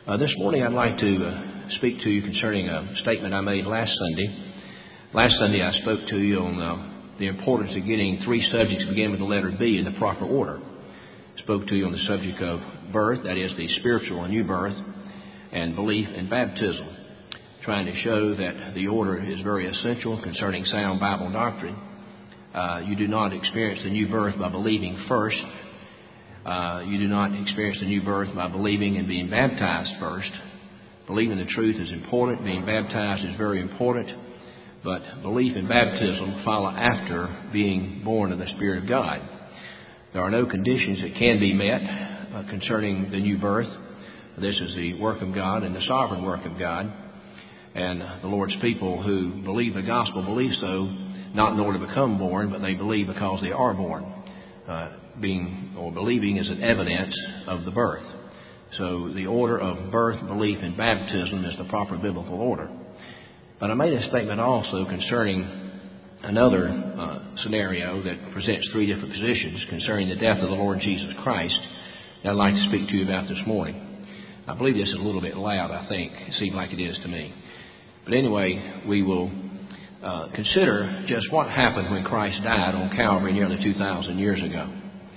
This morning I'd like to speak to you concerning a statement I made last Sunday. Last Sunday I spoke to you on the importance of getting three subjects beginning with the letter B in the proper order. Spoke to you on the subject of birth, that is the spiritual and new birth, and belief and baptism, trying to show that the order is very essential concerning sound Bible doctrine. You do not experience the new birth by believing first. You do not experience the new birth by believing and being baptized first. Believing the truth is important. Being baptized is very important. But belief and baptism follow after being born of the Spirit of God. There are no conditions that can be met concerning the new birth. This is the work of God and the sovereign work of God. And the Lord's people who believe the gospel believe so, not in order to become born, but they believe because they are born. Believing is an evidence of the birth. So the order of birth, belief, and baptism is the proper biblical order. But I made a statement also concerning another scenario that presents three different positions concerning the death of the Lord Jesus Christ that I'd like to speak to you about this morning. I believe this is a little bit loud, I think. It seems like it is to me. But anyway, we will consider just what happened when Christ died on Calvary nearly 2,000 years ago.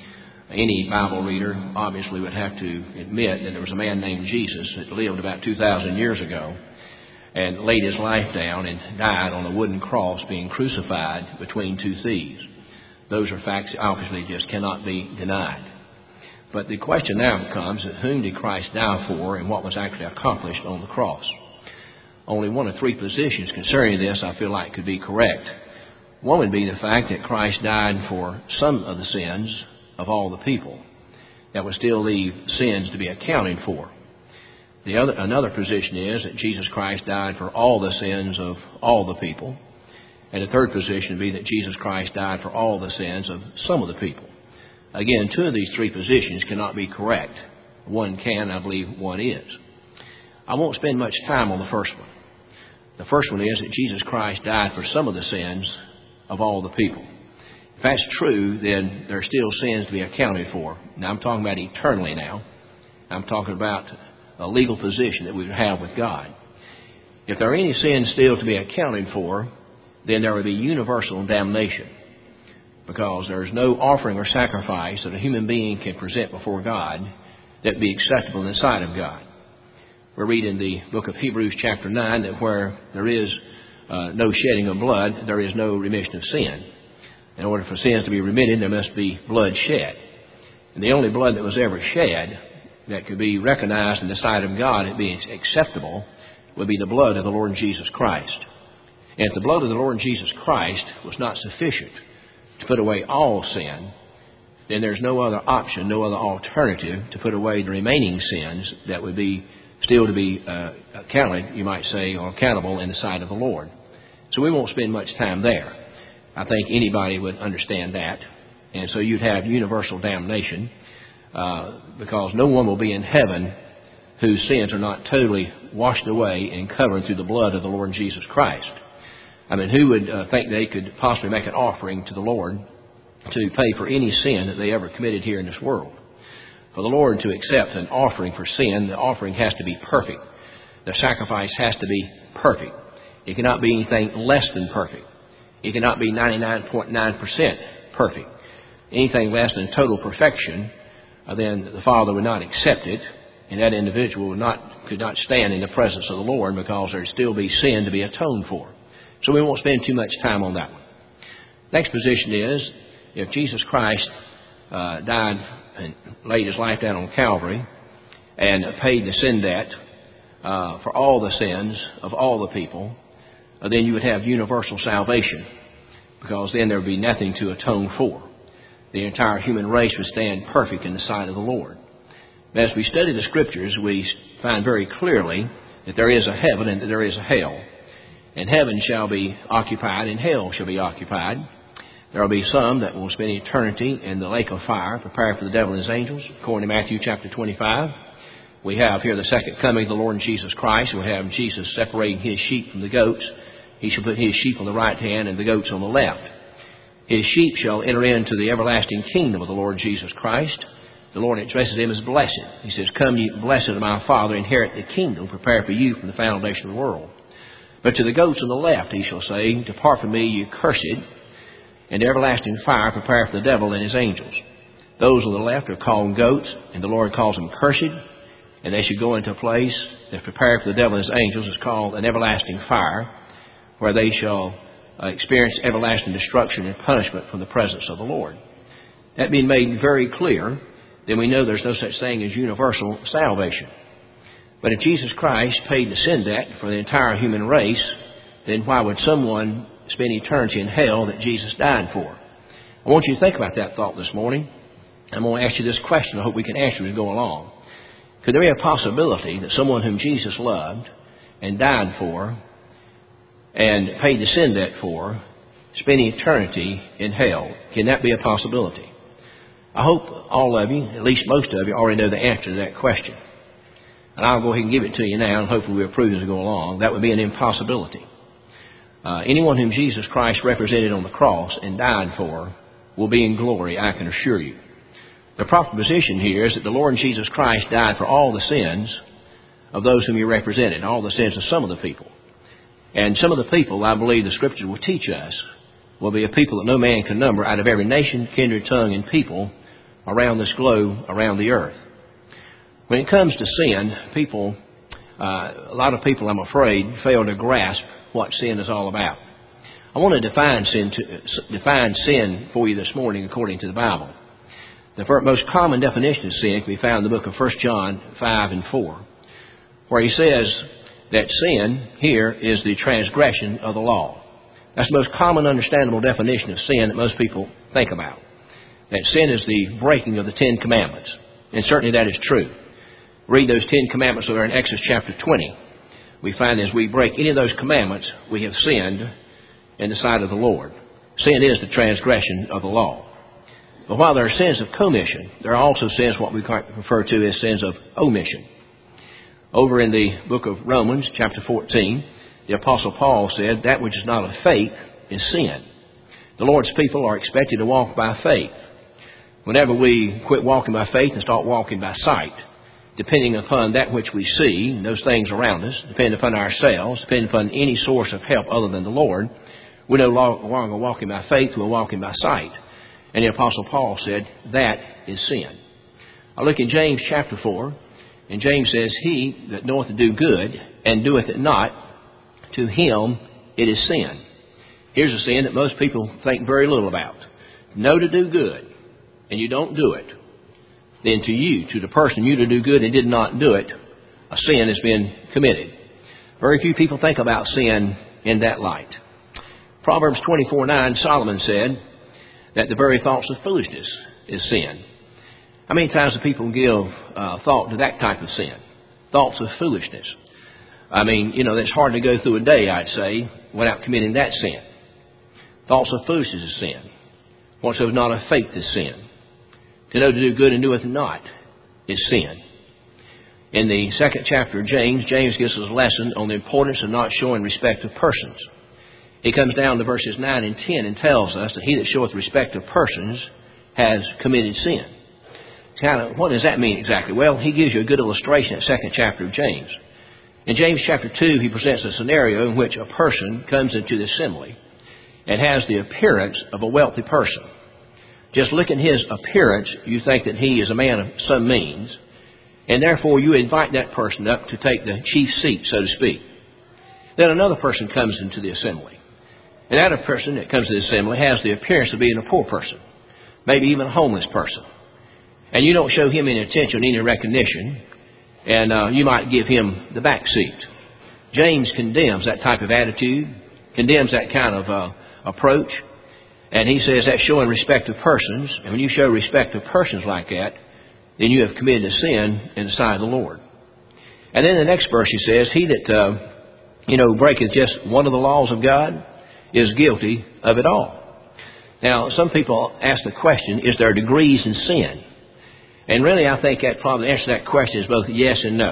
Any Bible reader obviously would have to admit that there was a man named Jesus that lived about 2,000 years ago and laid his life down and died on a wooden cross being crucified between two thieves. Those are facts that obviously just cannot be denied. But the question now becomes, whom did Christ die for and what was actually accomplished on the cross? Only one of three positions concerning this I feel like could be correct. One would be the fact that Christ died for some of the sins of all the people. That would still leave sins to be accounted for. Another position is that Jesus Christ died for all the sins of all the people. And the third position would be that Jesus Christ died for all the sins of some of the people. Again, two of these three positions cannot be correct. One can, I believe one is. I won't spend much time on the first one. The first one is that Jesus Christ died for some of the sins of all the people. If that's true, then there are still sins to be accounted for. Now, I'm talking about eternally now. I'm talking about a legal position that we would have with God. If there are any sins still to be accounted for, then there would be universal damnation, because there is no offering or sacrifice that a human being can present before God that would be acceptable in the sight of God. We read in the book of Hebrews chapter 9 that where there is no shedding of blood, there is no remission of sin. In order for sins to be remitted, there must be blood shed. And the only blood that was ever shed that could be recognized in the sight of God as being acceptable would be the blood of the Lord Jesus Christ. And if the blood of the Lord Jesus Christ was not sufficient to put away all sin, then there's no other option, no other alternative to put away the remaining sins that would be still to be accounted, you might say, or accountable in the sight of the Lord. So we won't spend much time there. I think anybody would understand that. And so you'd have universal damnation because no one will be in heaven whose sins are not totally washed away and covered through the blood of the Lord Jesus Christ. I mean, who would think they could possibly make an offering to the Lord to pay for any sin that they ever committed here in this world? For the Lord to accept an offering for sin, the offering has to be perfect. The sacrifice has to be perfect. It cannot be anything less than perfect. It cannot be 99.9% perfect. Anything less than total perfection, then the Father would not accept it, and that individual could not stand in the presence of the Lord because there would still be sin to be atoned for. So we won't spend too much time on that one. Next position is, if Jesus Christ died and laid his life down on Calvary and paid the sin debt for all the sins of all the people, then you would have universal salvation, because then there would be nothing to atone for. The entire human race would stand perfect in the sight of the Lord. But as we study the Scriptures, we find very clearly that there is a heaven and that there is a hell. And heaven shall be occupied and hell shall be occupied. There will be some that will spend eternity in the lake of fire prepared for the devil and his angels, according to Matthew chapter 25. We have here the second coming of the Lord Jesus Christ. We have Jesus separating his sheep from the goats. He shall put his sheep on the right hand and the goats on the left. His sheep shall enter into the everlasting kingdom of the Lord Jesus Christ. The Lord addresses them as blessed. He says, "Come ye blessed of my Father, inherit the kingdom prepared for you from the foundation of the world. But to the goats on the left he shall say, Depart from me, ye cursed, into everlasting fire prepared for the devil and his angels. Those on the left are called goats, and the Lord calls them cursed, and they should go into a place that's prepared for the devil and his angels. It's called an everlasting fire, where they shall experience everlasting destruction and punishment from the presence of the Lord." That being made very clear, then we know there's no such thing as universal salvation. But if Jesus Christ paid the sin debt for the entire human race, then why would someone spend eternity in hell that Jesus died for? I want you to think about that thought this morning. I'm going to ask you this question. I hope we can answer it as we go along. Could there be a possibility that someone whom Jesus loved and died for and paid the sin debt for spend eternity in hell? Can that be a possibility? I hope all of you, at least most of you, already know the answer to that question. And I'll go ahead and give it to you now, and hopefully we'll prove as we go along. That would be an impossibility. Anyone whom Jesus Christ represented on the cross and died for will be in glory, I can assure you. The proper position here is that the Lord Jesus Christ died for all the sins of those whom he represented, all the sins of some of the people. And some of the people, I believe the Scripture will teach us, will be a people that no man can number out of every nation, kindred, tongue, and people around this globe, around the earth. When it comes to sin, people, a lot of people, I'm afraid, fail to grasp what sin is all about. I want to define sin for you this morning according to the Bible. The most common definition of sin can be found in the book of 1 John 5 and 4, where he says that sin here is the transgression of the law. That's the most common understandable definition of sin that most people think about. That sin is the breaking of the Ten Commandments. And certainly that is true. Read those 10 commandments over in Exodus chapter 20. We find as we break any of those commandments, we have sinned in the sight of the Lord. Sin is the transgression of the law. But while there are sins of commission, there are also sins what we refer to as sins of omission. Over in the book of Romans, chapter 14, the Apostle Paul said, that which is not of faith is sin. The Lord's people are expected to walk by faith. Whenever we quit walking by faith and start walking by sight, depending upon that which we see, those things around us, depending upon ourselves, depending upon any source of help other than the Lord, we're no longer walking by faith, we're walking by sight. And the Apostle Paul said, that is sin. I look in James chapter 4, and James says, he that knoweth to do good and doeth it not, to him it is sin. Here's a sin that most people think very little about. Know to do good, and you don't do it. Then to you, to the person you to do good and did not do it, a sin has been committed. Very few people think about sin in that light. Proverbs 24:9, Solomon said that the very thoughts of foolishness is sin. How many times do people give thought to that type of sin? Thoughts of foolishness. I mean, it's hard to go through a day, I'd say, without committing that sin. Thoughts of foolishness is sin. Whatsoever not of faith is sin. To know to do good and doeth not is sin. In the second chapter of James, James gives us a lesson on the importance of not showing respect of persons. He comes down to verses 9 and 10 and tells us that he that showeth respect of persons has committed sin. What does that mean exactly? Well, he gives you a good illustration in the second chapter of James. In James chapter 2, he presents a scenario in which a person comes into the assembly and has the appearance of a wealthy person. Just look at his appearance, you think that he is a man of some means, and therefore you invite that person up to take the chief seat, so to speak. Then another person comes into the assembly. And that person that comes to the assembly has the appearance of being a poor person, maybe even a homeless person. And you don't show him any attention, any recognition, and you might give him the back seat. James condemns that type of attitude, condemns that kind of approach, and he says that's showing respect to persons. And when you show respect to persons like that, then you have committed a sin in the sight of the Lord. And then the next verse he says, he that breaketh just one of the laws of God is guilty of it all. Now, some people ask the question, is there degrees in sin? And really, I think that probably the answer to that question is both yes and no.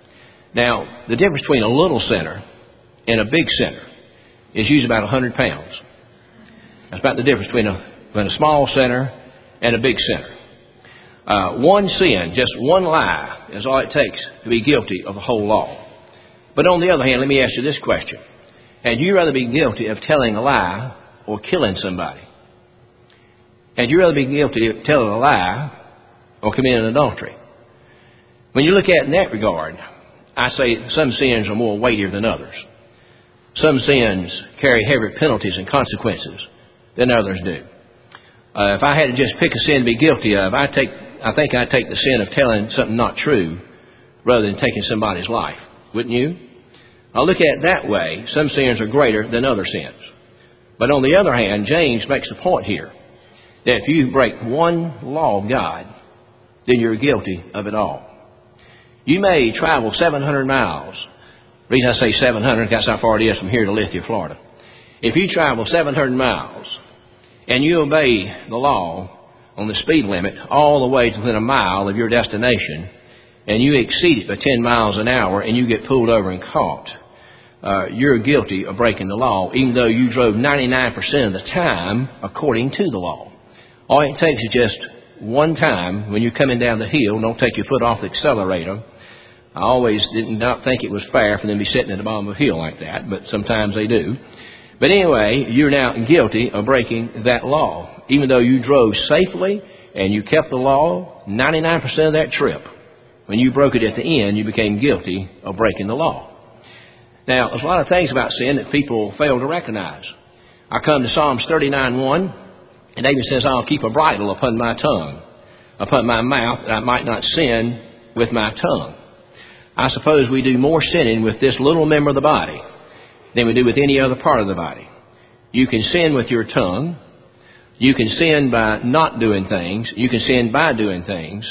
Now, the difference between a little sinner and a big sinner is usually about 100 pounds. That's about the difference between a small sinner and a big sinner. One sin, just one lie, is all it takes to be guilty of the whole law. But on the other hand, let me ask you this question. Had you rather be guilty of telling a lie or killing somebody? Had you rather be guilty of telling a lie or committing adultery? When you look at it in that regard, I say some sins are more weightier than others. Some sins carry heavier penalties and consequences than others do. If I had to just pick a sin to be guilty of, I think I'd take the sin of telling something not true rather than taking somebody's life. Wouldn't you? I'll look at it that way. Some sins are greater than other sins. But on the other hand, James makes a point here that if you break one law of God, then you're guilty of it all. You may travel 700 miles. The reason I say 700, that's how far it is from here to Lithia, Florida. If you travel 700 miles and you obey the law on the speed limit all the way to within a mile of your destination, and you exceed it by 10 miles an hour and you get pulled over and caught, you're guilty of breaking the law, even though you drove 99% of the time according to the law. All it takes is just one time when you're coming down the hill, don't take your foot off the accelerator. I always did not think it was fair for them to be sitting at the bottom of a hill like that, but sometimes they do. But anyway, you're now guilty of breaking that law, even though you drove safely and you kept the law 99% of that trip. When you broke it at the end, you became guilty of breaking the law. Now, there's a lot of things about sin that people fail to recognize. I come to Psalms 39:1, and David says, I'll keep a bridle upon my tongue, upon my mouth, that I might not sin with my tongue. I suppose we do more sinning with this little member of the body than we do with any other part of the body. You can sin with your tongue. You can sin by not doing things. You can sin by doing things.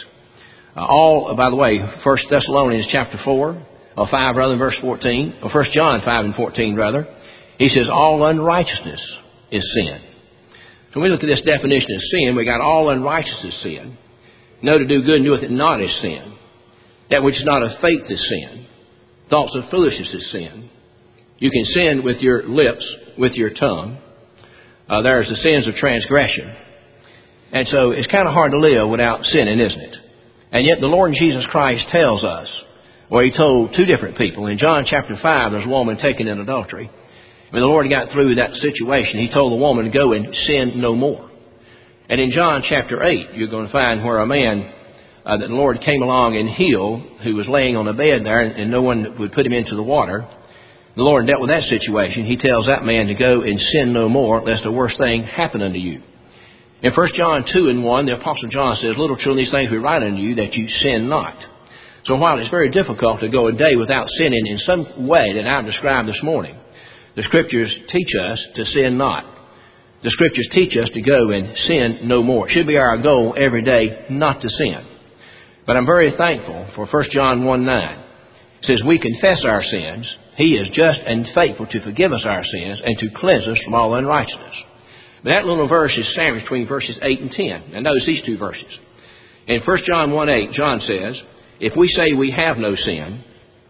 By the way, 1 Thessalonians chapter 4, or 5 rather, verse 14, or 1 John 5 and 14 rather, he says all unrighteousness is sin. So when we look at this definition of sin, we got all unrighteousness is sin. No, to do good and doeth it not is sin. That which is not of faith is sin. Thoughts of foolishness is sin. You can sin with your lips, with your tongue. There's the sins of transgression. And so it's kind of hard to live without sinning, isn't it? And yet the Lord Jesus Christ tells us, or he told two different people. In John chapter 5, there's a woman taken in adultery. When the Lord got through that situation, he told the woman to go and sin no more. And in John chapter 8, you're going to find where a man that the Lord came along and healed, who was laying on a bed there, and no one would put him into the water. The Lord dealt with that situation. He tells that man to go and sin no more, lest the worst thing happen unto you. In 1 John 2:1, the Apostle John says, little children, these things we write unto you, that you sin not. So while it's very difficult to go a day without sinning in some way that I've described this morning, the Scriptures teach us to sin not. The Scriptures teach us to go and sin no more. It should be our goal every day not to sin. But I'm very thankful for 1 John 1:9. It says, we confess our sins. He is just and faithful to forgive us our sins and to cleanse us from all unrighteousness. But that little verse is sandwiched between verses 8 and 10. Now notice these two verses. In 1 John 1:8, John says, if we say we have no sin,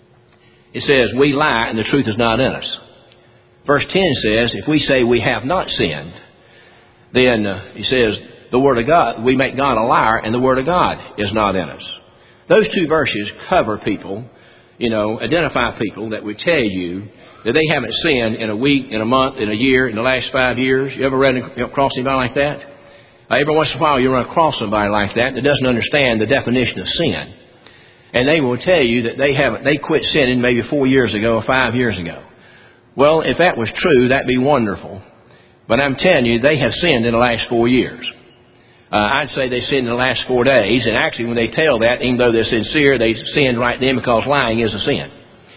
it says we lie and the truth is not in us. Verse 10 says, if we say we have not sinned, then he says, the Word of God, we make God a liar and the Word of God is not in us. Those two verses cover people, identify people that would tell you that they haven't sinned in a week, in a month, in a year, in the last 5 years. You ever run across anybody like that? Every once in a while you run across somebody like that doesn't understand the definition of sin. And they will tell you that they quit sinning maybe 4 years ago or 5 years ago. Well, if that was true, that'd be wonderful. But I'm telling you, they have sinned in the last 4 years. I'd say they sinned in the last 4 days. And actually, when they tell that, even though they're sincere, they sinned right then because lying is a sin.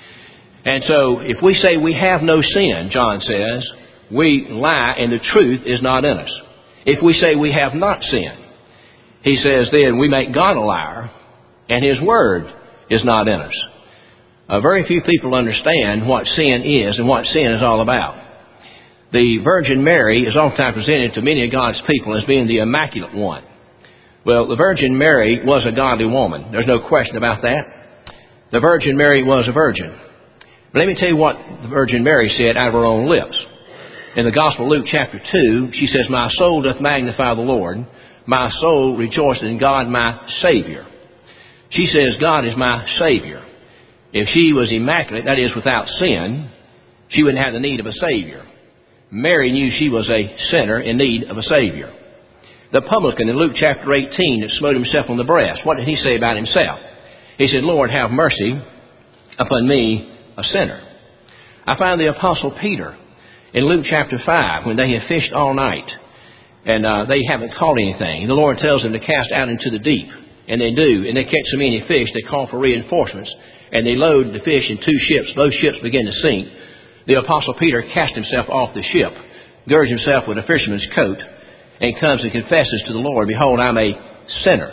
And so, if we say we have no sin, John says, we lie and the truth is not in us. If we say we have not sinned, he says then we make God a liar and his word is not in us. Very few people understand what sin is and what sin is all about. The Virgin Mary is oftentimes presented to many of God's people as being the Immaculate One. Well, the Virgin Mary was a godly woman. There's no question about that. The Virgin Mary was a virgin. But let me tell you what the Virgin Mary said out of her own lips. In the Gospel of Luke chapter 2, she says, my soul doth magnify the Lord. My soul rejoices in God my Savior. She says, God is my Savior. If she was immaculate, that is, without sin, she wouldn't have the need of a Savior. Mary knew she was a sinner in need of a Savior. The publican in Luke chapter 18 that smote himself on the breast, what did he say about himself? He said, Lord, have mercy upon me, a sinner. I find the Apostle Peter in Luke chapter 5, when they have fished all night and they haven't caught anything. The Lord tells them to cast out into the deep, and they do, and they catch so many fish, they call for reinforcements, and they load the fish in 2 ships. Both ships begin to sink. The Apostle Peter cast himself off the ship, girds himself with a fisherman's coat, and comes and confesses to the Lord, behold, I'm a sinner.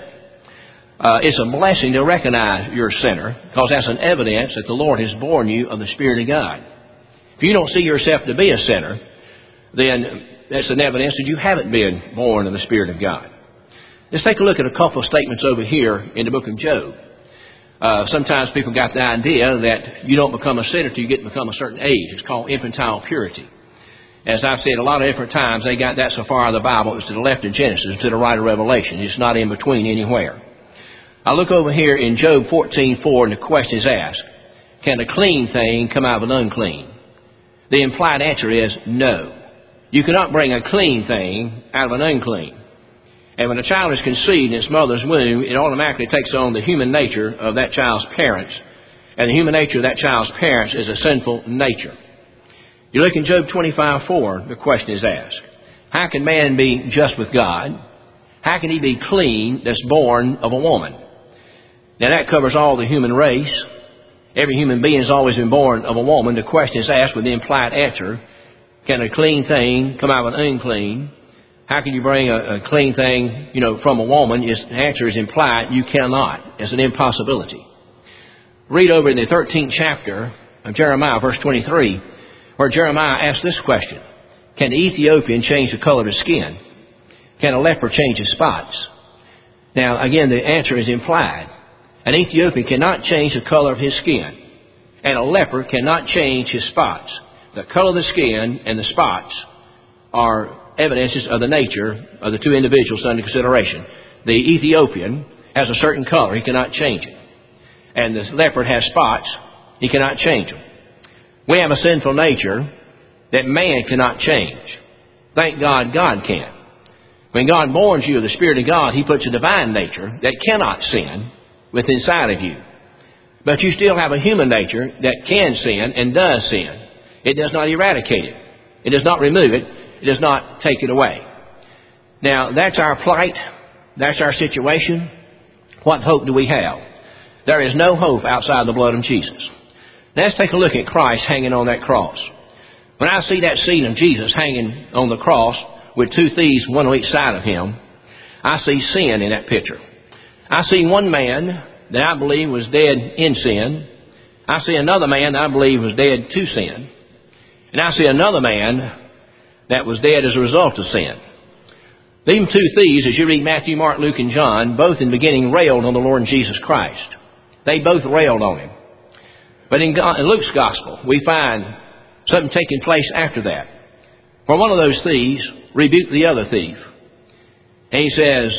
It's a blessing to recognize you're a sinner, because that's an evidence that the Lord has born you of the Spirit of God. If you don't see yourself to be a sinner, then that's an evidence that you haven't been born of the Spirit of God. Let's take a look at a couple of statements over here in the book of Job. Sometimes people got the idea that you don't become a sinner till you get to become a certain age. It's called infantile purity. As I've said a lot of different times, they got that so far out of the Bible, it's to the left of Genesis, to the right of Revelation. It's not in between anywhere. I look over here in Job 14:4, and the question is asked, can a clean thing come out of an unclean? The implied answer is no. You cannot bring a clean thing out of an unclean. And when a child is conceived in its mother's womb, it automatically takes on the human nature of that child's parents. And the human nature of that child's parents is a sinful nature. You look in Job 25:4, the question is asked, how can man be just with God? How can he be clean that's born of a woman? Now that covers all the human race. Every human being has always been born of a woman. The question is asked with the implied answer, can a clean thing come out of an unclean? How can you bring a clean thing, from a woman? The answer is implied, you cannot. It's an impossibility. Read over in the 13th chapter of Jeremiah, verse 23, where Jeremiah asks this question, can the Ethiopian change the color of his skin? Can a leper change his spots? Now, again, the answer is implied. An Ethiopian cannot change the color of his skin, and a leper cannot change his spots. The color of the skin and the spots are evidences of the nature of the two individuals under consideration. The Ethiopian has a certain color, he cannot change it. And the leopard has spots, he cannot change them. We have a sinful nature that man cannot change. Thank God, God can. When God borns you of the Spirit of God, He puts a divine nature that cannot sin within inside of you. But you still have a human nature that can sin and does sin. It does not eradicate it. It does not remove it. It does not take it away. Now, that's our plight. That's our situation. What hope do we have? There is no hope outside the blood of Jesus. Now, let's take a look at Christ hanging on that cross. When I see that scene of Jesus hanging on the cross with 2 thieves, one on each side of Him, I see sin in that picture. I see one man that I believe was dead in sin. I see another man that I believe was dead to sin. And I see another man that was dead as a result of sin. These 2 thieves, as you read Matthew, Mark, Luke, and John, both in the beginning railed on the Lord Jesus Christ. They both railed on Him. But in Luke's Gospel, we find something taking place after that. For one of those thieves rebuked the other thief. And he says,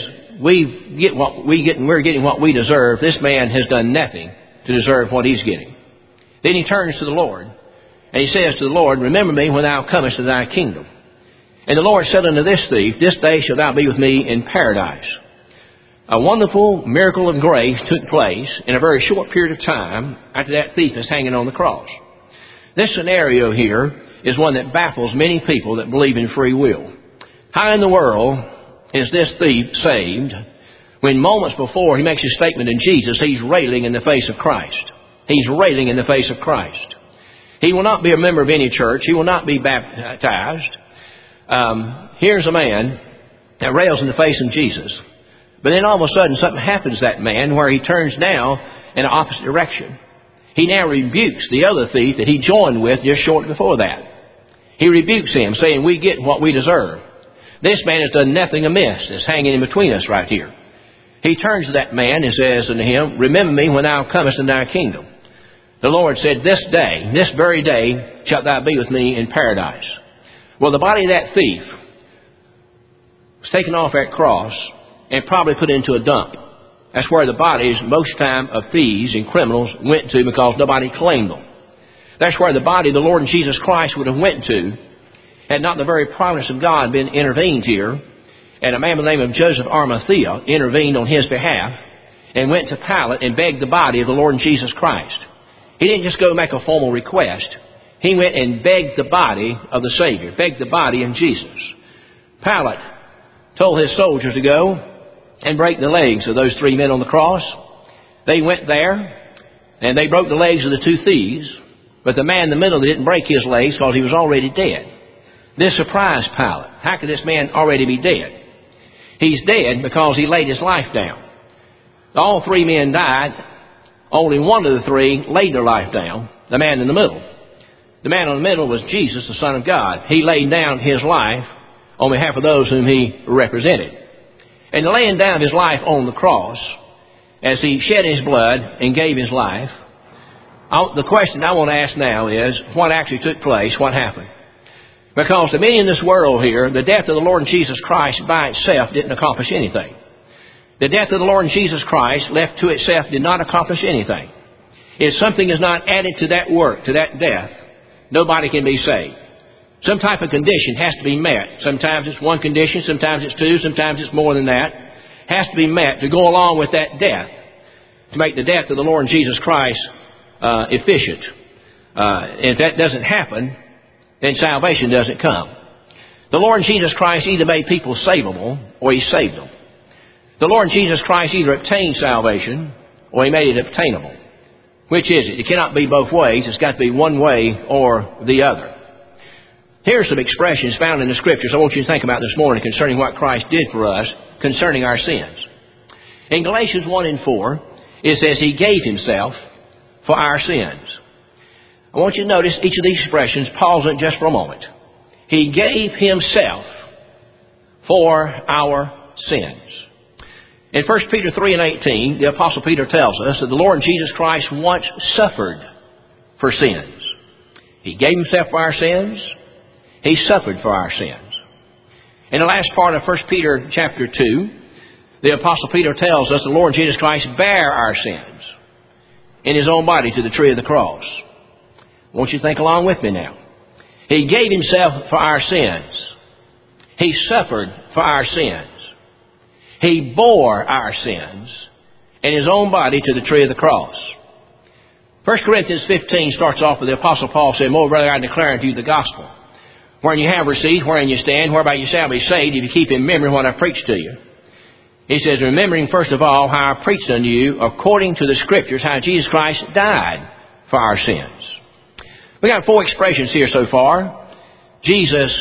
we're getting what we deserve. This man has done nothing to deserve what he's getting. Then he turns to the Lord, and he says to the Lord, remember me when thou comest to thy kingdom. And the Lord said unto this thief, this day shalt thou be with me in paradise. A wonderful miracle of grace took place in a very short period of time after that thief is hanging on the cross. This scenario here is one that baffles many people that believe in free will. How in the world is this thief saved when moments before he makes his statement in Jesus, he's railing in the face of Christ? He's railing in the face of Christ. He will not be a member of any church. He will not be baptized. Here's a man that rails in the face of Jesus. But then all of a sudden something happens to that man where he turns now in the opposite direction. He now rebukes the other thief that he joined with just short before that. He rebukes him, saying, we get what we deserve. This man has done nothing amiss. It's hanging in between us right here. He turns to that man and says unto him, remember me when thou comest in thy kingdom. The Lord said, this day, this very day, shalt thou be with me in paradise. Well, the body of that thief was taken off that cross, and probably put into a dump. That's where the bodies, most time, of thieves and criminals went to because nobody claimed them. That's where the body of the Lord Jesus Christ would have went to had not the very providence of God been intervened here, and a man by the name of Joseph Arimathea intervened on his behalf and went to Pilate and begged the body of the Lord Jesus Christ. He didn't just go make a formal request. He went and begged the body of the Savior, begged the body of Jesus. Pilate told his soldiers to go and break the legs of those 3 men on the cross. They went there, and they broke the legs of the 2 thieves, but the man in the middle didn't break his legs because he was already dead. This surprised Pilate. How could this man already be dead? He's dead because he laid his life down. All 3 men died. Only one of the 3 laid their life down, the man in the middle. The man in the middle was Jesus, the Son of God. He laid down his life on behalf of those whom he represented. And the laying down of his life on the cross, as he shed his blood and gave his life, the question I want to ask now is, what actually took place? What happened? Because to many in this world here, the death of the Lord Jesus Christ by itself didn't accomplish anything. The death of the Lord Jesus Christ, left to itself, did not accomplish anything. If something is not added to that work, to that death, nobody can be saved. Some type of condition has to be met. Sometimes it's 1 condition, sometimes it's 2, sometimes it's more than that. Has to be met to go along with that death, to make the death of the Lord Jesus Christ efficient. If that doesn't happen, then salvation doesn't come. The Lord Jesus Christ either made people savable or He saved them. The Lord Jesus Christ either obtained salvation or He made it obtainable. Which is it? It cannot be both ways. It's got to be one way or the other. Here are some expressions found in the Scriptures I want you to think about this morning concerning what Christ did for us concerning our sins. In Galatians 1 and 4, it says He gave Himself for our sins. I want you to notice each of these expressions, pause it just for a moment. He gave Himself for our sins. In 1 Peter 3 and 18, the Apostle Peter tells us that the Lord Jesus Christ once suffered for sins. He gave Himself for our sins. He suffered for our sins. In the last part of 1 Peter chapter 2, the Apostle Peter tells us the Lord Jesus Christ bare our sins in His own body to the tree of the cross. I want you to think along with me now. He gave Himself for our sins. He suffered for our sins. He bore our sins in His own body to the tree of the cross. 1 Corinthians 15 starts off with the Apostle Paul saying, "More brother, I declare unto you the gospel, wherein you have received, wherein you stand, whereby you shall be saved, if you keep in memory what I preached to you." He says, "Remembering first of all how I preached unto you, according to the Scriptures, how Jesus Christ died for our sins." We got 4 expressions here so far. Jesus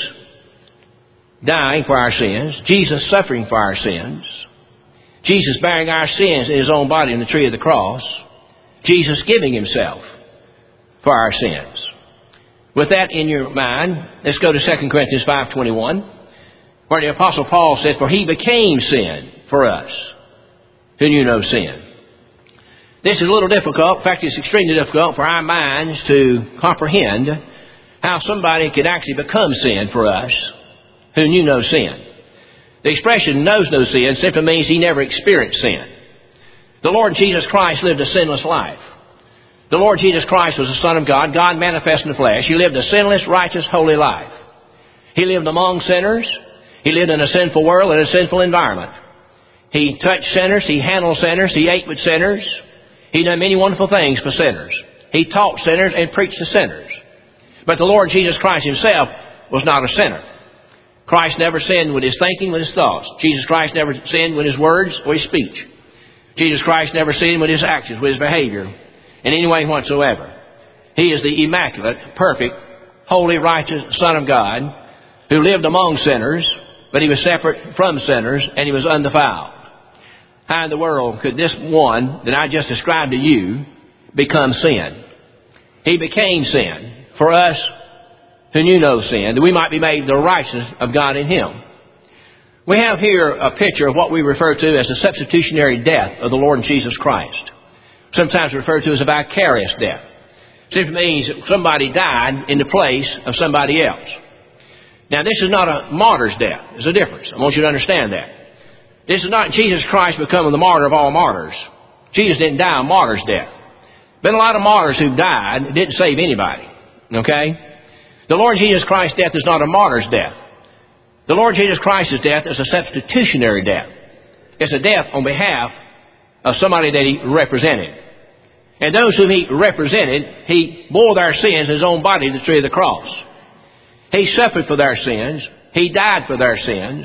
dying for our sins, Jesus suffering for our sins, Jesus bearing our sins in His own body in the tree of the cross, Jesus giving Himself for our sins. With that in your mind, let's go to 2 Corinthians 5:21, where the Apostle Paul said, "For He became sin for us, who knew no sin." This is a little difficult. In fact, it's extremely difficult for our minds to comprehend how somebody could actually become sin for us who knew no sin. The expression knows no sin simply means He never experienced sin. The Lord Jesus Christ lived a sinless life. The Lord Jesus Christ was the Son of God, God manifest in the flesh. He lived a sinless, righteous, holy life. He lived among sinners. He lived in a sinful world, in a sinful environment. He touched sinners. He handled sinners. He ate with sinners. He done many wonderful things for sinners. He taught sinners and preached to sinners. But the Lord Jesus Christ Himself was not a sinner. Christ never sinned with His thinking, with His thoughts. Jesus Christ never sinned with His words or His speech. Jesus Christ never sinned with His actions, with His behavior, in any way whatsoever. He is the immaculate, perfect, holy, righteous Son of God who lived among sinners, but He was separate from sinners and He was undefiled. How in the world could this one that I just described to you become sin? He became sin for us who knew no sin, that we might be made the righteousness of God in Him. We have here a picture of what we refer to as the substitutionary death of the Lord Jesus Christ. Sometimes referred to as a vicarious death. It simply means that somebody died in the place of somebody else. Now, this is not a martyr's death. There's a difference. I want you to understand that. This is not Jesus Christ becoming the martyr of all martyrs. Jesus didn't die a martyr's death. Been a lot of martyrs who've died. It didn't save anybody. Okay? The Lord Jesus Christ's death is not a martyr's death. The Lord Jesus Christ's death is a substitutionary death. It's a death on behalf of somebody that He represented. And those whom He represented, He bore their sins in His own body to the tree of the cross. He suffered for their sins. He died for their sins.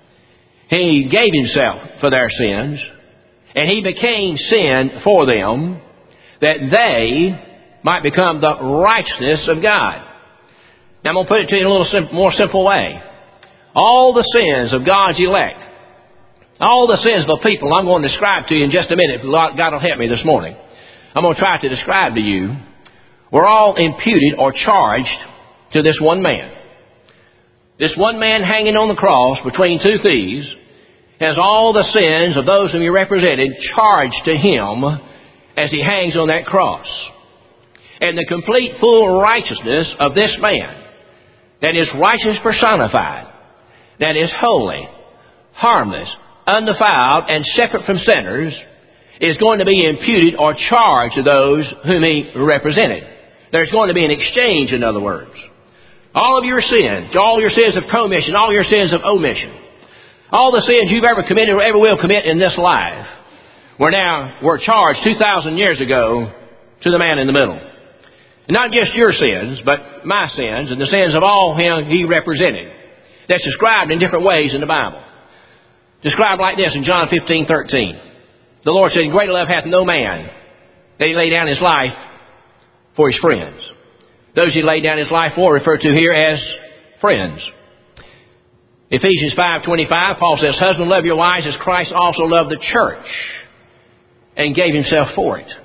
He gave Himself for their sins. And He became sin for them, that they might become the righteousness of God. Now I'm going to put it to you in a little more simple way. All the sins of God's elect, all the sins of the people I'm going to describe to you in just a minute, God will help me this morning. I'm going to try to describe to you, were all imputed or charged to this one man. This one man hanging on the cross between two thieves has all the sins of those whom He represented charged to Him as He hangs on that cross. And the complete full righteousness of this man, that is righteous personified, that is holy, harmless, undefiled, and separate from sinners, is going to be imputed or charged to those whom He represented. There's going to be an exchange, in other words. All of your sins, all your sins of commission, all your sins of omission, all the sins you've ever committed or ever will commit in this life, were charged 2,000 years ago to the man in the middle. And not just your sins, but my sins and the sins of all Him He represented. That's described in different ways in the Bible. Described like this in John 15:13. The Lord said, "Greater love hath no man, that He lay down His life for His friends." Those He laid down His life for referred to here as friends. Ephesians 5:25, Paul says, "Husbands, love your wives as Christ also loved the church and gave Himself for it."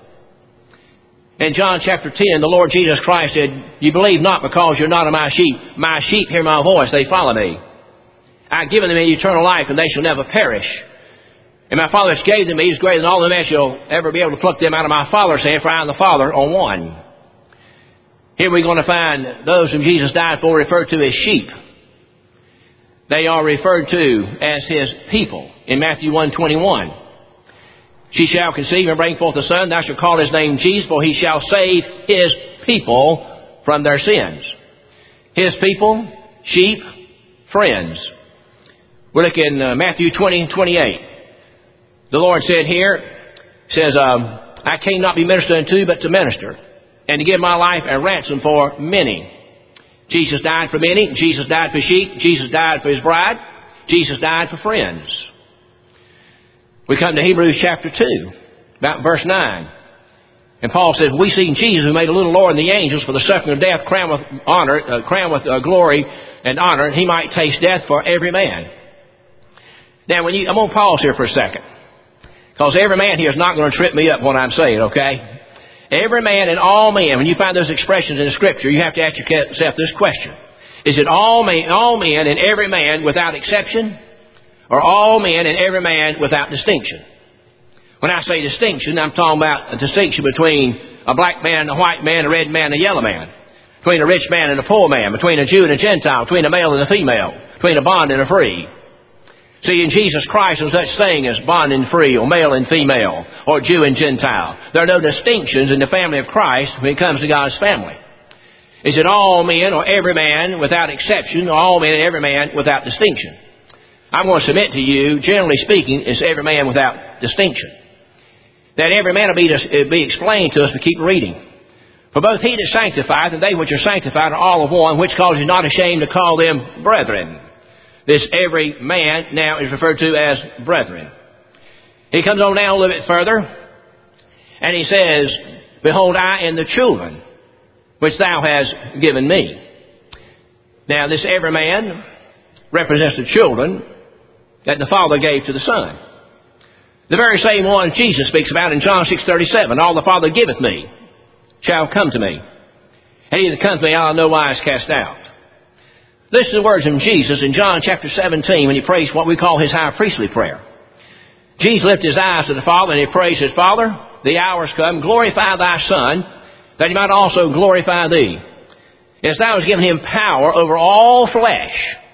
In John chapter 10, the Lord Jesus Christ said, "You believe not because you're not of my sheep. My sheep hear my voice, they follow me. I've given them eternal life, and they shall never perish. And my Father which gave them me is greater than all the men shall ever be able to pluck them out of my Father's hand, for I and the Father are one." Here we're going to find those whom Jesus died for referred to as sheep. They are referred to as His people in Matthew 1:21. "She shall conceive and bring forth a son, thou shalt call his name Jesus, for he shall save his people from their sins." His people, sheep, friends. We look in Matthew 20:28. The Lord said here, says, "I came not to be ministered unto, but to minister, and to give my life a ransom for many." Jesus died for many. Jesus died for sheep. Jesus died for His bride. Jesus died for friends. We come to Hebrews chapter 2, about verse 9. And Paul says, "We see Jesus, who made a little lower than the angels, for the suffering of death, crowned with honor, crowned with glory and honor, He might taste death for every man." Now, I'm going to pause here for a second, because every man here is not going to trip me up what I'm saying, okay? Every man and all men, when you find those expressions in the Scripture, you have to ask yourself this question. Is it all men and every man without exception, or all men and every man without distinction? When I say distinction, I'm talking about a distinction between a black man and a white man, a red man and a yellow man, between a rich man and a poor man, between a Jew and a Gentile, between a male and a female, between a bond and a free. See, in Jesus Christ, there's such thing as bond and free, or male and female, or Jew and Gentile. There are no distinctions in the family of Christ when it comes to God's family. Is it all men or every man without exception, or all men and every man without distinction? I'm going to submit to you, generally speaking, it's every man without distinction. That every man will be explained to us if we keep reading. "For both He that sanctifieth and they which are sanctified are all of one, which cause you not ashamed to call them brethren." This every man now is referred to as brethren. He comes on down a little bit further, and he says, "Behold, I and the children which thou hast given me." Now, this every man represents the children that the Father gave to the Son. The very same one Jesus speaks about in John 6:37. "All the Father giveth me shall come to me, and he that comes to me I'll no wise cast out." Listen to the words of Jesus in John chapter 17 when He prays what we call His high priestly prayer. Jesus lifted His eyes to the Father and He prays, His "Father, the hour is come, glorify Thy Son, that He might also glorify Thee, as Thou hast given Him power over all flesh,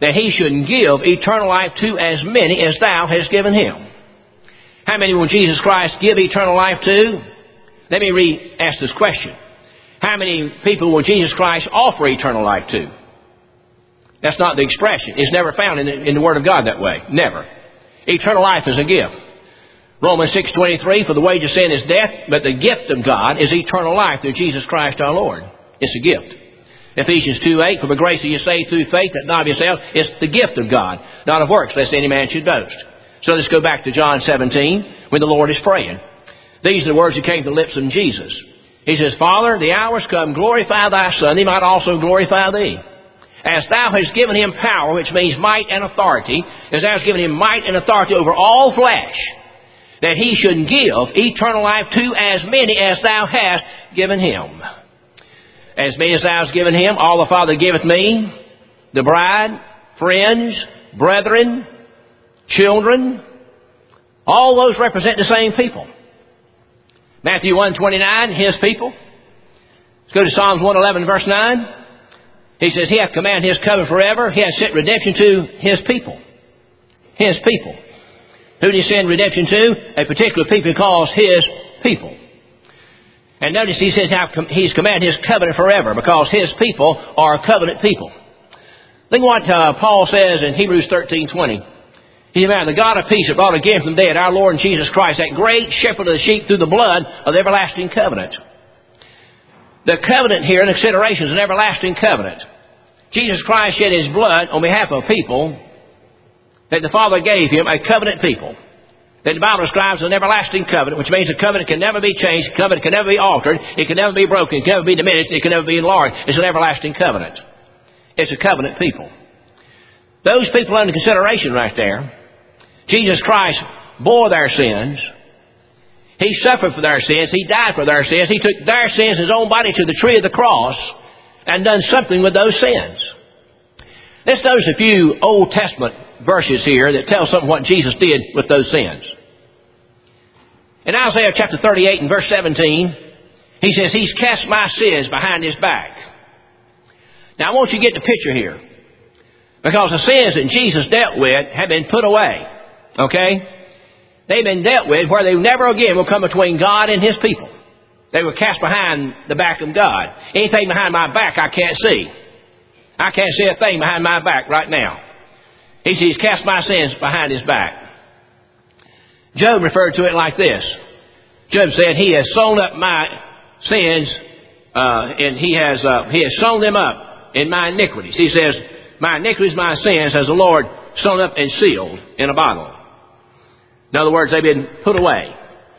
that he should give eternal life to as many as thou hast given him. How many will Jesus Christ give eternal life to? Let me ask this question. How many people will Jesus Christ offer eternal life to? That's not the expression. It's never found in the Word of God that way. Never. Eternal life is a gift. Romans 6:23, for the wage of sin is death, but the gift of God is eternal life through Jesus Christ our Lord. It's a gift. Ephesians 2:8, for the grace of you saved through faith, that not of yourself, it's the gift of God, not of works, lest any man should boast. So let's go back to John 17, when the Lord is praying. These are the words that came to the lips of Jesus. He says, Father, the hour's come, glorify thy Son, he might also glorify thee. As thou hast given him power, which means might and authority, as thou hast given him might and authority over all flesh, that he should give eternal life to as many as thou hast given him. As many as thou hast given him, all the Father giveth me, the bride, friends, brethren, children, all those represent the same people. Matthew 1:29, his people. Let's go to Psalms 111, verse 9. He says, he hath commanded his covenant forever. He hath sent redemption to his people. His people. Who did he send redemption to? A particular people he calls his people. And notice he says he's commanded his covenant forever because his people are covenant people. Think what Paul says in Hebrews 13:20. He said, the God of peace that brought again from the dead our Lord and Jesus Christ, that great shepherd of the sheep through the blood of the everlasting covenant. The covenant here in consideration is an everlasting covenant. Jesus Christ shed his blood on behalf of people that the Father gave him, a covenant people. That the Bible describes as an everlasting covenant, which means the covenant can never be changed, the covenant can never be altered, it can never be broken, it can never be diminished, it can never be enlarged. It's an everlasting covenant. It's a covenant people. Those people under consideration right there, Jesus Christ bore their sins. He suffered for their sins. He died for their sins. He took their sins in his own body to the tree of the cross and done something with those sins. Let's notice a few Old Testament verses here that tell something what Jesus did with those sins. In Isaiah chapter 38 and verse 17, he says, he's cast my sins behind his back. Now I want you to get the picture here. Because the sins that Jesus dealt with have been put away. Okay? They've been dealt with where they never again will come between God and his people. They were cast behind the back of God. Anything behind my back I can't see. I can't see a thing behind my back right now. He says he's cast my sins behind his back. Job referred to it like this. Job said, he has sewn up my sins, and he has sewn them up in my iniquities. He says, my iniquities, my sins, has the Lord sewn up and sealed in a bottle. In other words, they've been put away.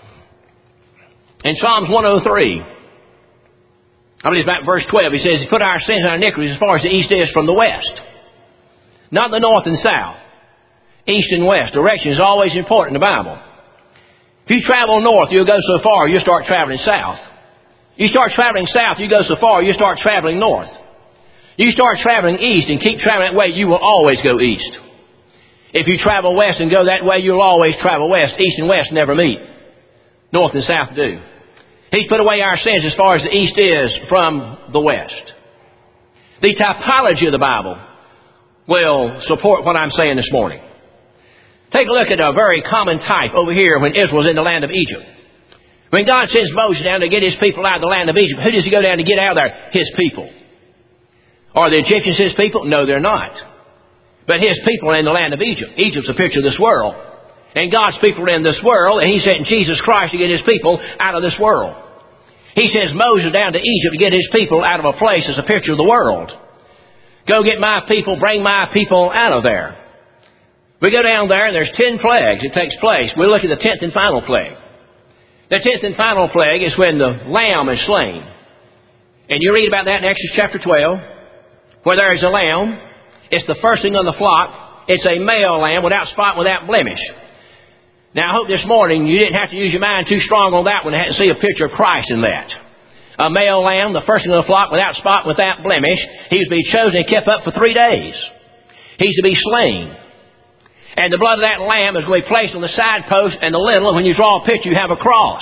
In Psalms 103, I believe it's about verse 12, he says, he put our sins and our iniquities as far as the east is from the west. Not the north and south. East and west. Direction is always important in the Bible. If you travel north, you'll go so far, you'll start traveling south. You start traveling south, you go so far, you start traveling north. You start traveling east and keep traveling that way, you will always go east. If you travel west and go that way, you'll always travel west. East and west never meet. North and south do. He's put away our sins as far as the east is from the west. The typology of the Bible will support what I'm saying this morning. Take a look at a very common type over here when Israel was in the land of Egypt. When God sends Moses down to get his people out of the land of Egypt, who does he go down to get out of there? His people. Are the Egyptians his people? No, they're not. But his people are in the land of Egypt. Egypt's a picture of this world. And God's people are in this world, and he sent Jesus Christ to get his people out of this world. He sends Moses down to Egypt to get his people out of a place that's a picture of the world. Go get my people, bring my people out of there. We go down there and there's 10 plagues that takes place. We look at the 10th and final plague. The 10th and final plague is when the lamb is slain. And you read about that in Exodus chapter 12, where there is a lamb. It's the firstling of the flock. It's a male lamb without spot, without blemish. Now I hope this morning you didn't have to use your mind too strong on that one and see a picture of Christ in that. A male lamb, the firstling of the flock, without spot, without blemish. He was to be chosen and kept up for 3 days. He's to be slain. And the blood of that lamb is going to be placed on the side post and the lintel, and when you draw a picture, you have a cross.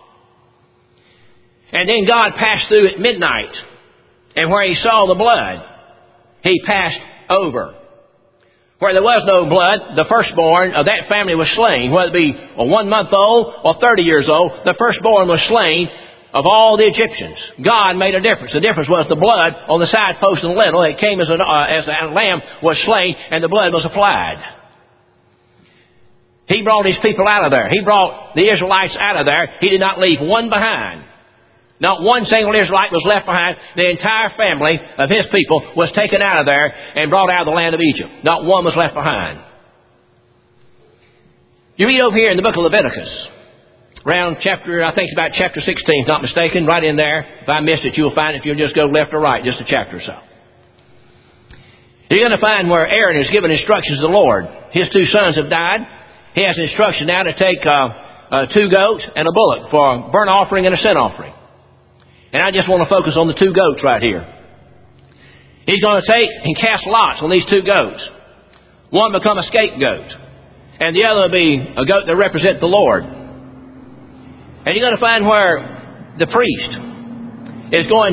And then God passed through at midnight, and where he saw the blood, he passed over. where there was no blood, the firstborn of that family was slain. Whether it be 1 month old or 30 years old, the firstborn was slain of all the Egyptians. God made a difference. The difference was the blood on the side post and lintel. It came as a lamb was slain, and the blood was applied. He brought His people out of there. He brought the Israelites out of there. He did not leave one behind. Not one single Israelite was left behind. The entire family of His people was taken out of there and brought out of the land of Egypt. Not one was left behind. You read over here in the book of Leviticus, around chapter, I think it's about chapter 16, if not mistaken, right in there. If I missed it, you'll find it if you'll just go left or right, just a chapter or so. You're going to find where Aaron is given instructions to the Lord. His 2 sons have died. He has instruction now to take 2 goats and a bullock for a burnt offering and a sin offering. And I just want to focus on the 2 goats right here. He's going to take and cast lots on these 2 goats. One become a scapegoat, and the other will be a goat that represents the Lord. And you're going to find where the priest is going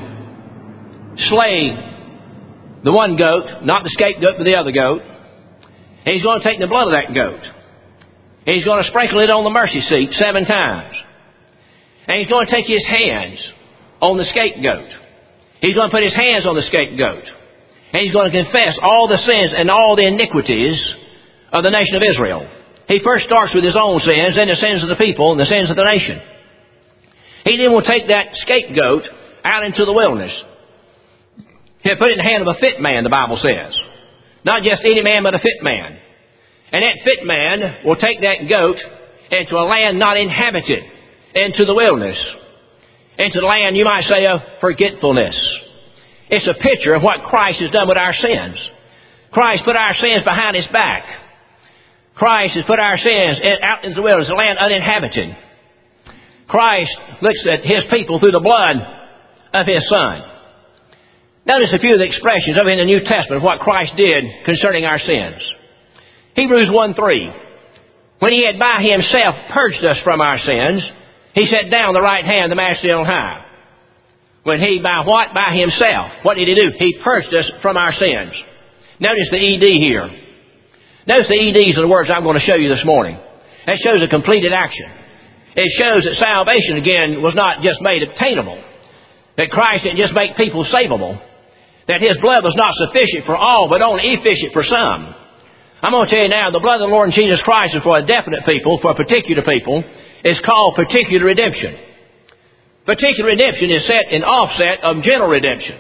to slay the one goat, not the scapegoat, but the other goat. And he's going to take the blood of that goat. And he's going to sprinkle it on the mercy seat 7 times. And he's going to take his hands on the scapegoat. He's going to put his hands on the scapegoat. And he's going to confess all the sins and all the iniquities of the nation of Israel. He first starts with his own sins, then the sins of the people, and the sins of the nation. He then will take that scapegoat out into the wilderness. He'll put it in the hand of a fit man, the Bible says. Not just any man, but a fit man. And that fit man will take that goat into a land not inhabited, into the wilderness, into the land, you might say, of forgetfulness. It's a picture of what Christ has done with our sins. Christ put our sins behind His back. Christ has put our sins out into the wilderness, a land uninhabited. Christ looks at His people through the blood of His Son. Notice a few of the expressions over in the New Testament of what Christ did concerning our sins. Hebrews 1:3. When He had by Himself purged us from our sins, He sat down on the right hand of the Majesty on high. When He, by what? By Himself. What did He do? He purged us from our sins. Notice the ED here. Notice the EDs are the words I'm going to show you this morning. That shows a completed action. It shows that salvation, again, was not just made obtainable. That Christ didn't just make people savable. That His blood was not sufficient for all, but only efficient for some. I'm going to tell you now, the blood of the Lord Jesus Christ is for a definite people, for a particular people. It's called particular redemption. Particular redemption is set in offset of general redemption.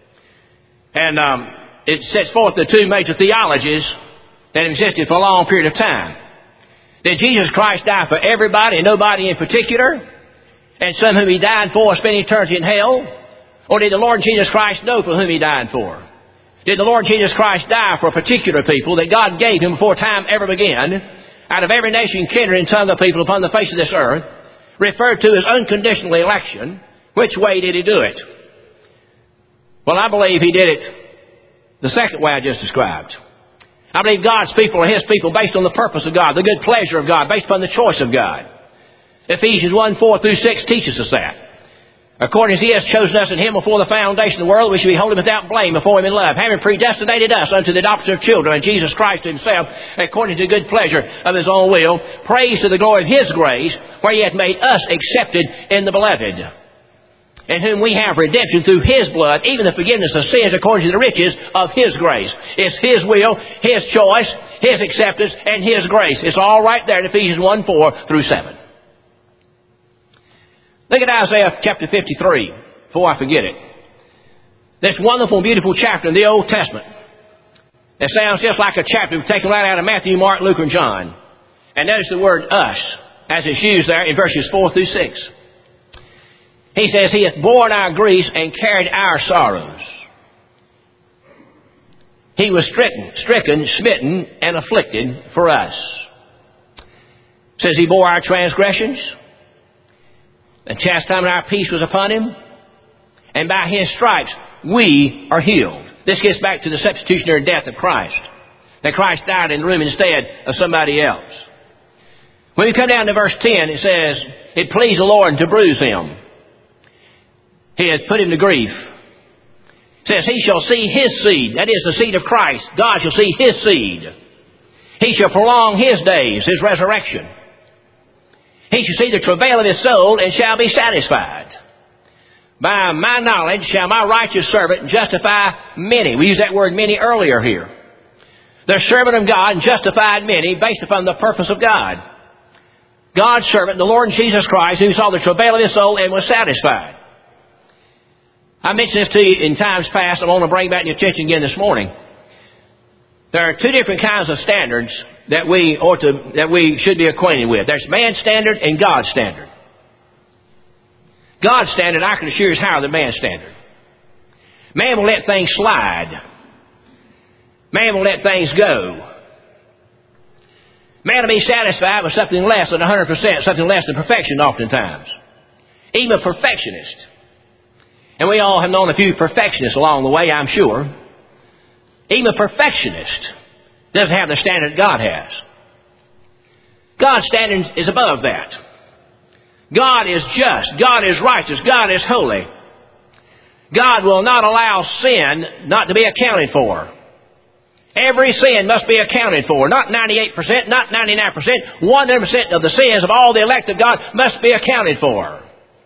And it sets forth the 2 major theologies that existed for a long period of time. Did Jesus Christ die for everybody and nobody in particular? And some whom He died for spend eternity in hell? Or did the Lord Jesus Christ know for whom He died for? Did the Lord Jesus Christ die for a particular people that God gave Him before time ever began, out of every nation, kindred, and tongue of people upon the face of this earth, referred to as unconditional election? Which way did He do it? Well, I believe He did it the second way I just described. I believe God's people are His people based on the purpose of God, the good pleasure of God, based upon the choice of God. Ephesians 1:4-6 teaches us that. According as He has chosen us in Him before the foundation of the world, we should be holy without blame before Him in love, having predestinated us unto the adoption of children, and Jesus Christ Himself, according to the good pleasure of His own will, praise to the glory of His grace, where He hath made us accepted in the Beloved, in whom we have redemption through His blood, even the forgiveness of sins according to the riches of His grace. It's His will, His choice, His acceptance, and His grace. It's all right there in Ephesians 1:4-7. Look at Isaiah chapter 53, before I forget it. This wonderful, beautiful chapter in the Old Testament. It sounds just like a chapter taken right out of Matthew, Mark, Luke, and John. And notice the word us, as it's used there in verses 4-6. He says, He hath borne our griefs and carried our sorrows. He was stricken, smitten, and afflicted for us. It says He bore our transgressions. The chastisement of our peace was upon Him. And by His stripes we are healed. This gets back to the substitutionary death of Christ. That Christ died in the room instead of somebody else. When we come down to verse 10, it says, It pleased the Lord to bruise Him. He has put Him to grief. says, He shall see His seed. That is the seed of Christ. God shall see His seed. He shall prolong His days, His resurrection. He shall see the travail of His soul and shall be satisfied. By my knowledge shall my righteous servant justify many. We used that word many earlier here. The servant of God justified many based upon the purpose of God. God's servant, the Lord Jesus Christ, who saw the travail of His soul and was satisfied. I mentioned this to you in times past. I want to bring back your attention again this morning. There are two different kinds of standards that we should be acquainted with. There's man's standard and God's standard. God's standard, I can assure you, is higher than man's standard. Man will let things slide. Man will let things go. Man will be satisfied with something less than 100%, something less than perfection oftentimes. Even a perfectionist. And we all have known a few perfectionists along the way, I'm sure. Even a perfectionist doesn't have the standard God has. God's standard is above that. God is just. God is righteous. God is holy. God will not allow sin not to be accounted for. Every sin must be accounted for. Not 98%, not 99%. 100% of the sins of all the elect of God must be accounted for.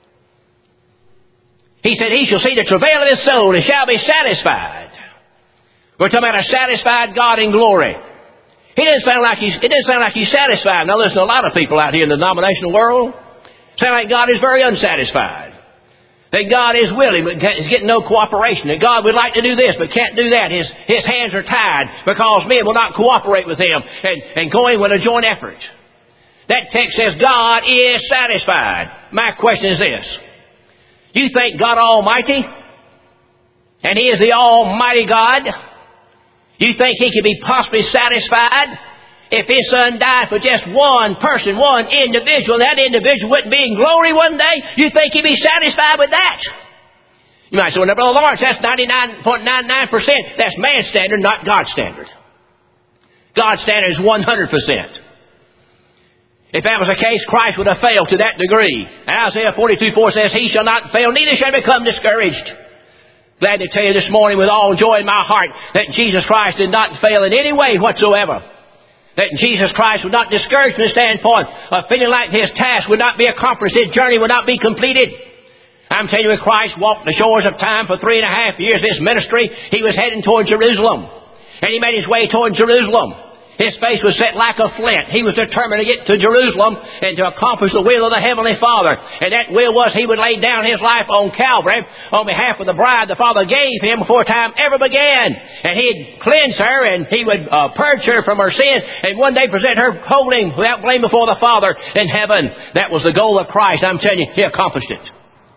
He said, He shall see the travail of His soul and shall be satisfied. We're talking about a satisfied God in glory. It doesn't sound like He's satisfied. Now listen, a lot of people out here in the denominational world sound like God is very unsatisfied. That God is willing but is getting no cooperation. That God would like to do this but can't do that. His hands are tied because men will not cooperate with Him and go in with a joint effort. That text says God is satisfied. My question is this. You think God Almighty, and He is the Almighty God, you think He could be possibly satisfied if His Son died for just one person, one individual, that individual wouldn't be in glory one day? You think He'd be satisfied with that? You might say, well, Brother Lawrence, that's 99.99%. That's man's standard, not God's standard. God's standard is 100%. If that was the case, Christ would have failed to that degree. Isaiah 42:4 says, He shall not fail, neither shall become discouraged. Glad to tell you this morning with all joy in my heart that Jesus Christ did not fail in any way whatsoever. That Jesus Christ would not discourage from the standpoint of feeling like His task would not be accomplished, His journey would not be completed. I'm telling you, with Christ walked the shores of time for 3.5 years, this ministry, He was heading toward Jerusalem. And He made His way toward Jerusalem. His face was set like a flint. He was determined to get to Jerusalem and to accomplish the will of the Heavenly Father. And that will was He would lay down His life on Calvary on behalf of the bride the Father gave Him before time ever began. And He'd cleanse her and He would purge her from her sin and one day present her holy without blame before the Father in heaven. That was the goal of Christ. I'm telling you, He accomplished it.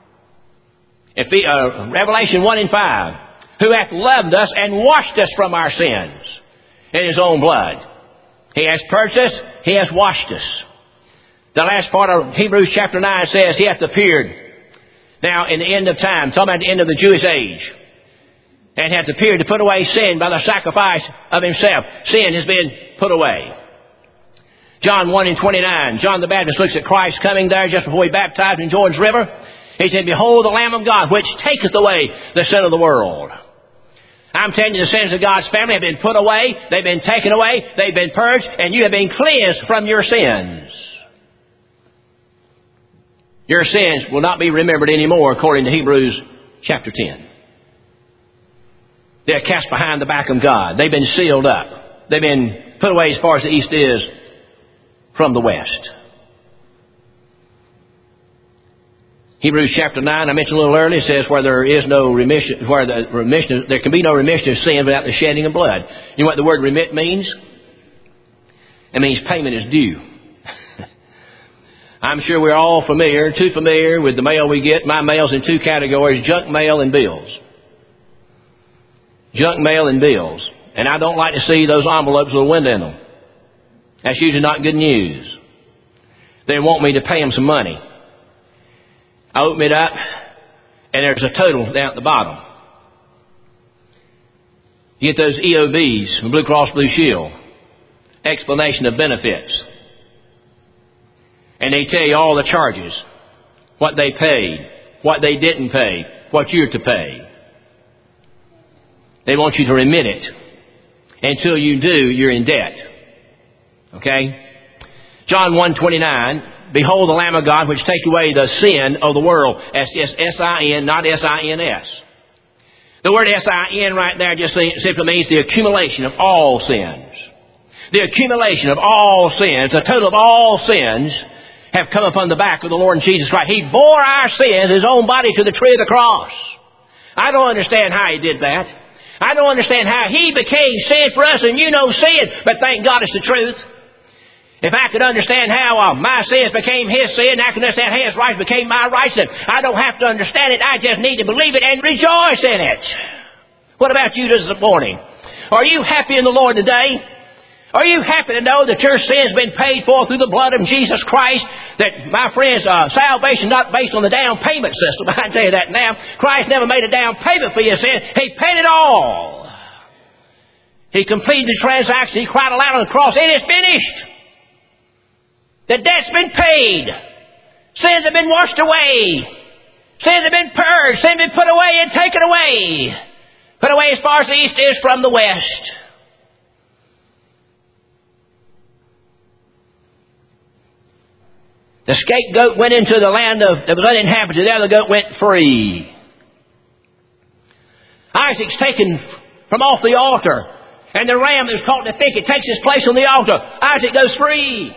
Revelation 1:5. Who hath loved us and washed us from our sins in His own blood. He has purged us. He has washed us. The last part of Hebrews chapter 9 says He hath appeared now in the end of time, talking about the end of the Jewish age, and hath appeared to put away sin by the sacrifice of Himself. Sin has been put away. John 1:29, John the Baptist looks at Christ coming there just before He baptized in Jordan's River. He said, Behold the Lamb of God, which taketh away the sin of the world. I'm telling you, the sins of God's family have been put away, they've been taken away, they've been purged, and you have been cleansed from your sins. Your sins will not be remembered anymore, according to Hebrews chapter 10. They're cast behind the back of God. They've been sealed up. They've been put away as far as the east is from the west. Hebrews chapter 9, I mentioned a little earlier, says where there is no remission, there can be no remission of sin without the shedding of blood. You know what the word remit means? It means payment is due. I'm sure we're all too familiar with the mail we get. My mail's in two categories, junk mail and bills. Junk mail and bills. And I don't like to see those envelopes with a window in them. That's usually not good news. They want me to pay them some money. I open it up, and there's a total down at the bottom. You get those EOBs from Blue Cross Blue Shield. Explanation of benefits. And they tell you all the charges. What they paid. What they didn't pay. What you're to pay. They want you to remit it. Until you do, you're in debt. Okay? John 1:29, behold the Lamb of God which take away the sin of the world. S-I-N, not S-I-N-S. The word S-I-N right there just simply means the accumulation of all sins. The accumulation of all sins, the total of all sins have come upon the back of the Lord Jesus Christ. He bore our sins, His own body, to the tree of the cross. I don't understand how He did that. I don't understand how He became sin for us, and you know sin, but thank God it's the truth. If I could understand how my sins became His sin, I could understand how His righteousness became my righteousness. I don't have to understand it. I just need to believe it and rejoice in it. What about you this morning? Are you happy in the Lord today? Are you happy to know that your sin has been paid for through the blood of Jesus Christ? That, my friends, salvation is not based on the down payment system. I can tell you that now. Christ never made a down payment for your sin. He paid it all. He completed the transaction. He cried aloud on the cross, "It is finished." The debt's been paid. Sins have been washed away. Sins have been purged. Sins have been put away and taken away. Put away as far as the east is from the west. The scapegoat went into the land that was uninhabited. The other goat went free. Isaac's taken from off the altar. And the ram that was caught in the thicket takes his place on the altar. Isaac goes free.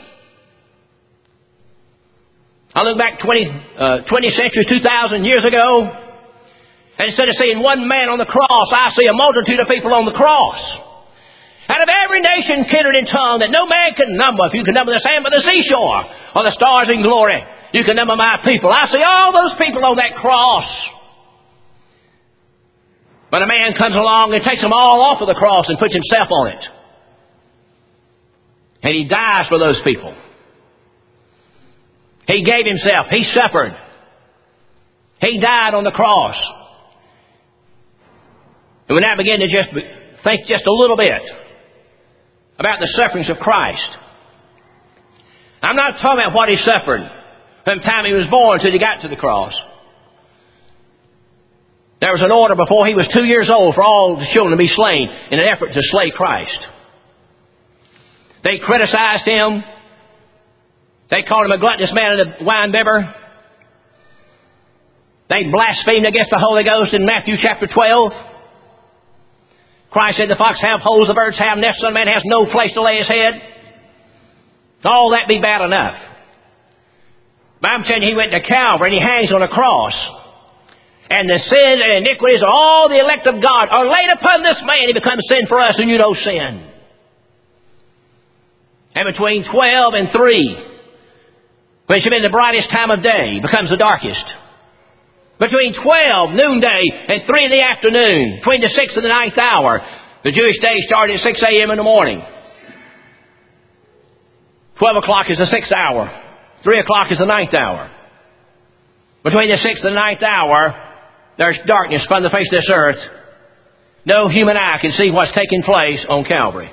I look back 20th century, 2,000 years ago. And instead of seeing one man on the cross, I see a multitude of people on the cross. Out of every nation, kindred, and tongue that no man can number. If you can number the sand by the seashore, or the stars in glory, you can number my people. I see all those people on that cross. But a man comes along and takes them all off of the cross and puts himself on it. And He dies for those people. He gave Himself. He suffered. He died on the cross. And when I begin to just think just a little bit about the sufferings of Christ, I'm not talking about what He suffered from the time He was born till He got to the cross. There was an order before He was 2 years old for all the children to be slain in an effort to slay Christ. They criticized Him. They called Him a gluttonous man and a wine-bibber. They blasphemed against the Holy Ghost in Matthew chapter 12. Christ said, "The fox have holes, the birds have nests, the Son of Man has no place to lay His head." All that be bad enough. But I'm telling you, He went to Calvary and He hangs on a cross. And the sins and iniquities of all the elect of God are laid upon this man. He becomes sin for us, and you know sin. And between 12 and 3, which has been the brightest time of day, becomes the darkest. Between 12, noonday, and 3 in the afternoon, between the 6th and the 9th hour, the Jewish day started at 6 a.m. in the morning. 12 o'clock is the 6th hour. 3 o'clock is the 9th hour. Between the 6th and the 9th hour, there's darkness upon the face of this earth. No human eye can see what's taking place on Calvary.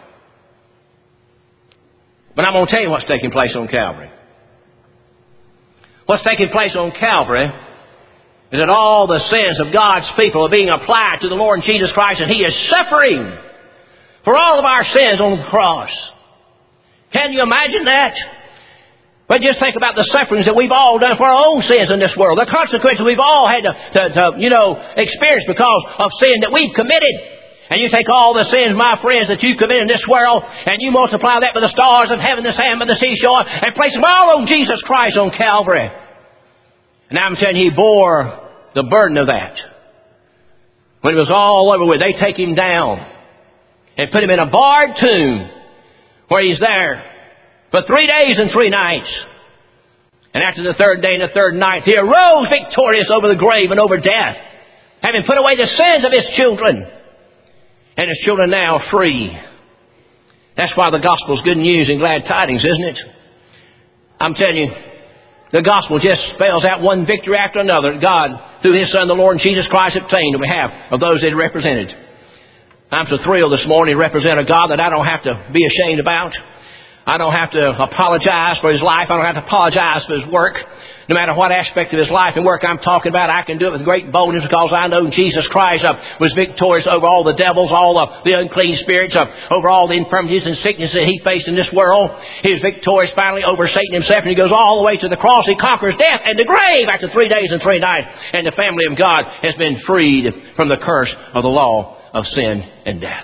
But I'm going to tell you what's taking place on Calvary. What's taking place on Calvary is that all the sins of God's people are being applied to the Lord Jesus Christ, and He is suffering for all of our sins on the cross. Can you imagine that? But just think about the sufferings that we've all done for our own sins in this world. The consequences we've all had to experience because of sin that we've committed. And you take all the sins, my friends, that you've committed in this world, and you multiply that by the stars of heaven, the sand by the seashore, and place them all on Jesus Christ on Calvary. And I'm telling you, He bore the burden of that. When it was all over with, they take Him down and put Him in a barred tomb where He's there for 3 days and 3 nights. And after the 3rd day and the 3rd night, He arose victorious over the grave and over death, having put away the sins of His children. And His children now are free. That's why the gospel is good news and glad tidings, isn't it? I'm telling you, the gospel just spells out one victory after another that God, through His Son, the Lord Jesus Christ, obtained on behalf of those that He represented. I'm so thrilled this morning to represent a God that I don't have to be ashamed about. I don't have to apologize for his life. I don't have to apologize for his work. No matter what aspect of his life and work I'm talking about, I can do it with great boldness because I know Jesus Christ was victorious over all the devils, all the unclean spirits, over all the infirmities and sicknesses that he faced in this world. He was victorious finally over Satan himself, and he goes all the way to the cross. He conquers death and the grave after 3 days and 3 nights, and the family of God has been freed from the curse of the law of sin and death.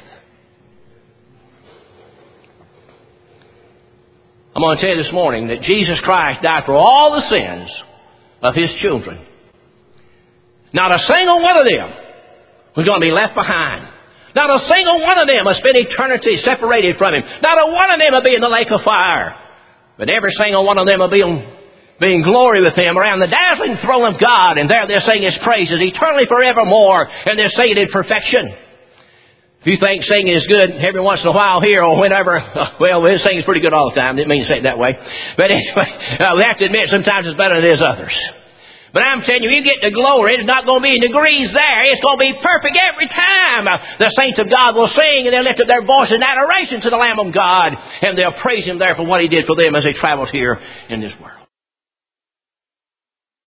I'm going to tell you this morning that Jesus Christ died for all the sins of His children. Not a single one of them was going to be left behind. Not a single one of them will spend eternity separated from Him. Not a one of them will be in the lake of fire. But every single one of them will be in glory with Him around the dazzling throne of God. And there they're singing His praises eternally forevermore. And they're singing in perfection. If you think singing is good every once in a while here or whenever, well, singing is pretty good all the time. Didn't mean to say it that way. But anyway, we have to admit sometimes it's better than it is others. But I'm telling you, you get to glory, it's not going to be in degrees there. It's going to be perfect every time. The saints of God will sing and they'll lift up their voice in adoration to the Lamb of God. And they'll praise Him there for what He did for them as they traveled here in this world.